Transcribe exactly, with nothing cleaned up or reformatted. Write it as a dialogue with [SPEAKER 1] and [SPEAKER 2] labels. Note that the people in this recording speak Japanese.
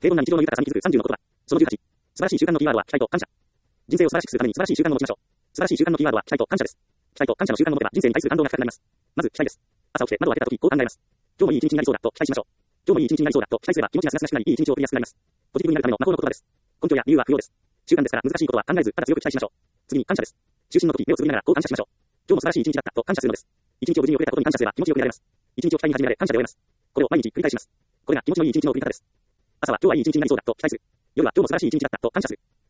[SPEAKER 1] 平凡な日常の豊かさに気づくさんじゅうの言葉。そのじゅうはち。素晴らしい習慣のキーワードは期待と感謝。人生を素晴らしくするために素晴らしい習慣を持ちましょう。素晴らしい習慣のキーワードは期待と感謝です。期待と感謝の習慣を持てば人生に対する感動が深くなります。まず期待です。朝起きて窓を開けた時こう考えます。今日もいい一日になりそうだと期待しましょう。今日もいい一日になりそうだと期待すれば気持ちがすがすがしくなりいい一日を送りやすくなります。ポジティブになるための魔法の言葉です。根拠や理由は不要です。習慣ですから難しいことは考えずただ強く期待しましょう。次に感謝です。就寝の時目をつぶりながらこう感謝しましょう。今日も素晴らしい一日だったと感謝するのです。一日を無事に送れたことに感謝すれば気持ちよく寝られます。一日を期待に始められ感謝で終えます。これを毎日繰り返します。これが気持ちのいい一日の送り方です。朝は今日はいい一日になりそうだと期待する。夜は今日も素晴らしい一日だったと感謝する。